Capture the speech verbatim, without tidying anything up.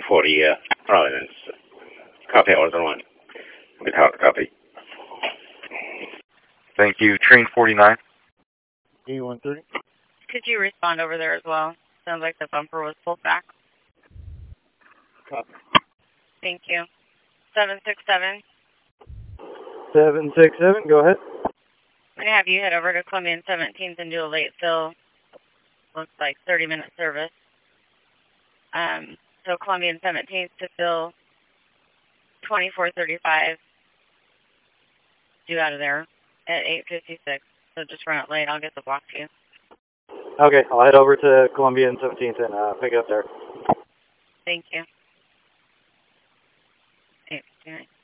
for the uh, Providence. Copy, order one. Without copy. Thank you. Train forty-nine. E one thirty. Could you respond over there as well? Sounds like the bumper was pulled back. Copy. Thank you. seven six seven. seven six seven, go ahead. I'm going to have you head over to Columbia and seventeenth and do a late fill. Looks like thirty minute service. Um, so Columbia and seventeenth to fill twenty-four thirty-five. Due out of there at eight fifty-six. So just run it late. I'll get the block to you. Okay, I'll head over to Columbia and seventeenth and uh, pick it up there. Thank you. eight fifty-nine.